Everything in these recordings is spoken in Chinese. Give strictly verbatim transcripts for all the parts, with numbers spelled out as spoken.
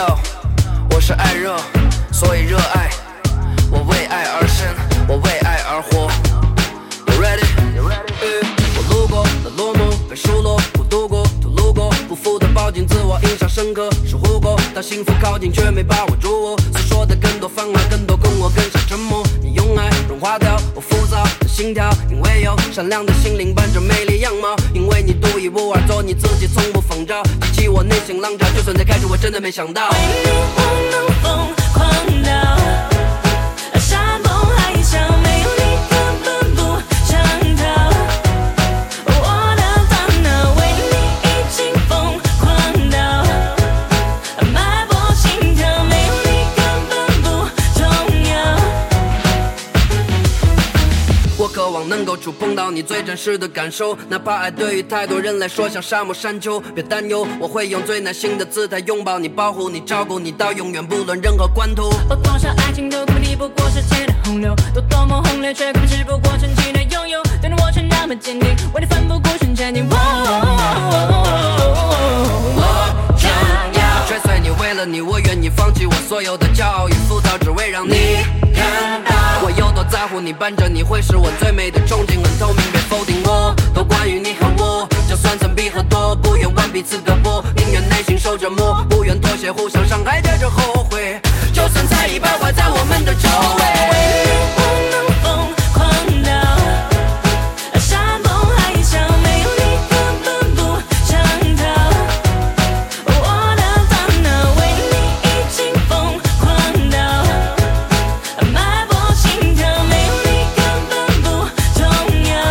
Yo， 我是爱热，所以热爱。我为爱而生，我为爱而活。You ready？ 我路过了落寞，被数落，不度过，吐露过，不负的抱紧自我，印象深刻，守护过。当幸福靠近，却没把握住我。所说的更多反而更多，跟我更像沉默。你用爱融化掉我浮躁的心跳，因为有善良的心灵伴着美丽样貌，因为你独一无二，做你自己，从不仿照，激起我内心浪潮。就算在开始，我真的没想到， 为你我能疯狂到山崩海啸，没有你根本不想逃。我的烦恼为你已经疯狂到脉搏心跳，没有你根本不重要。 我渴望能够触碰到你最真实的感受，哪怕爱对于太多人来说像沙漠山丘。别担忧，我会用最耐心的姿态拥抱你，保护你，照顾你到永远，不论任何关途。 我多少爱情都根本抵不过时间的洪流，都多么轰烈，却根本只不过曾经的拥有。对你我却那么坚定，为你奋不顾身前进。我想要追随你，为了你，我愿意放弃我所有的骄傲与浮躁，只为让你看到我有多在乎你，伴着你会是我最美的憧憬。很透明，别否定我，都关于你和我。就算曾比和多，不愿挽彼此胳膊，宁愿内心受折磨，不愿妥协，互相伤害，接着后悔。就算才艺败坏在我们的周围， 我能疯狂到山崩海啸，没有你根本不想逃。我的烦恼为你已经疯狂到脉搏心跳，没有你根本不重要。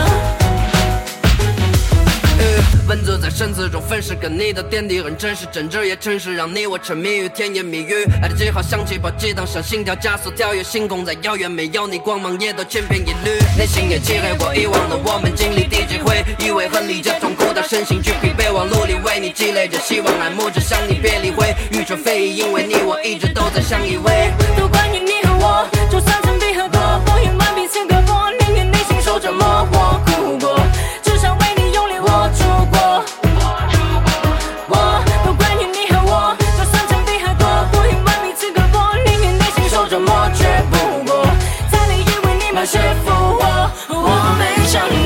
文字在生死中分饰，跟你的点滴很真实，真挚也诚实，让你我沉迷于甜言蜜语。爱的记号像气泡激荡，像心跳加速跳跃，星空再遥远，没有你光芒也都千篇一律。内心也漆黑过，遗忘了我们经历第几回，以为很理解痛苦到身心俱疲，备忘录里为你积累着希望，爱慕着向你别理会，欲说非议，因为你我一直都在相依偎。 都关于你和我，就算曾比和多，不愿挽彼此胳膊，宁愿内心受折磨。我哭过，至少为你用力握住过。我都关于你和我，就算曾比和多，不愿挽彼此胳膊，宁愿内心受折磨，却不过在你以为你满是复活，我没想过。